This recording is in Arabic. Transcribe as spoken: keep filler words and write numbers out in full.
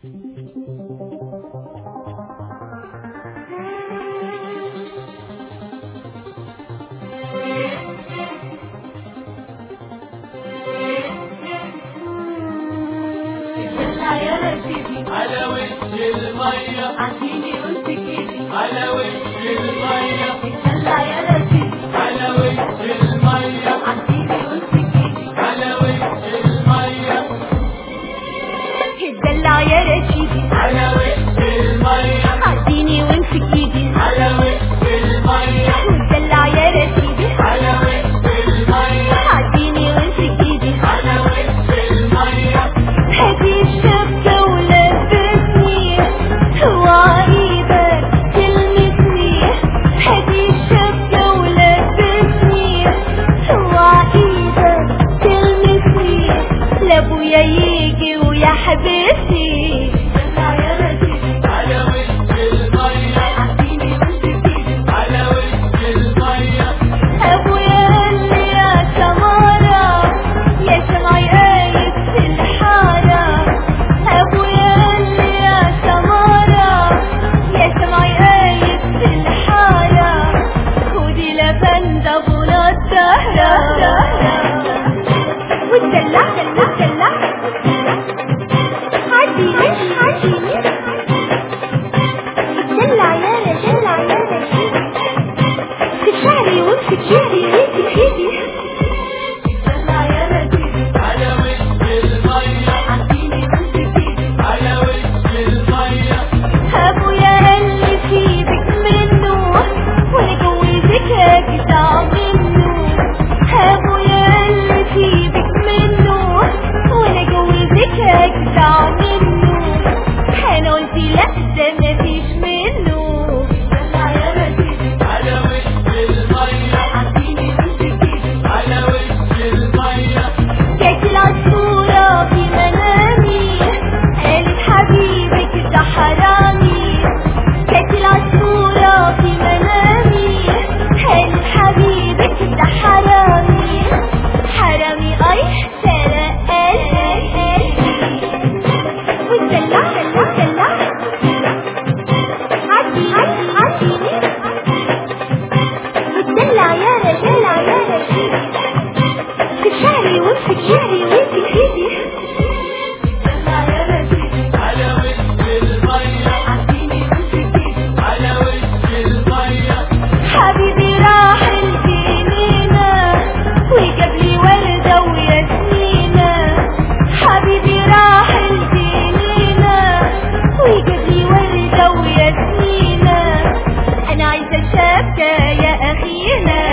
على وش المية عطيني قلت كده على وش المية اتدلع يا رشيدي على وش المية عطيني قلت كده على وش المية اتدلع يا رشيدي على وش المية عطيني وامسك ايدي على وش المية واتدلع يا رشيدي على وش المية عطيني وامسك ايدي على وش المية هاتي الشبكة ولبسني وعيدك تلمسني هاتي الشبكة ولبسني وعيدك تلمسني لابويا يجي ويحبسني اتدلع يا رشيدي على وش المية عطيني وامسك ايدي على وش المية ابويا قال لي يا سمارة يا سمعي قايد في الحارة ابويا قال لي يا سمارة يا سمعي قايد في الحارة خدي لبندة بنا الزهرة واتدلع واتدلع عديني عديني اتدلع يا رجالة يا رجالة في شعري وامسك ايدي ايدي ايدي اتدلع يا رجالة على وش المية عطيني وامسك ايدي على وش المية ابويا قال لي سيبك منه وانا جوزك اجدع منه ابويا قال لي سيبك منه وانا جوزك اجدع منه انا قلت لا ده مفيش منه اتدلع يا رجالة على وش المية عطيني وامسك ايدي على وش المية جات العصفورة في منامي قالت حبيبك ده حرامي جات العصفورة في منامي قالت حبيبك ده حرامي حرامي اي سرق قلبي واتدلع واتدلع عدي عدي عديني واتدلع يا رجالة يا رجالة في شعري وامسك ايدي وامسك ايدي اتدلع يا رجالة على وش المية عطيني وامسك ايدي على وش المية حبيبي راح الجنينة وجاب لي وردة وياسمينة حبيبي راح الجنينة وجاب لي وردة وياسمينة أنا عايزة شبكة يا أخينا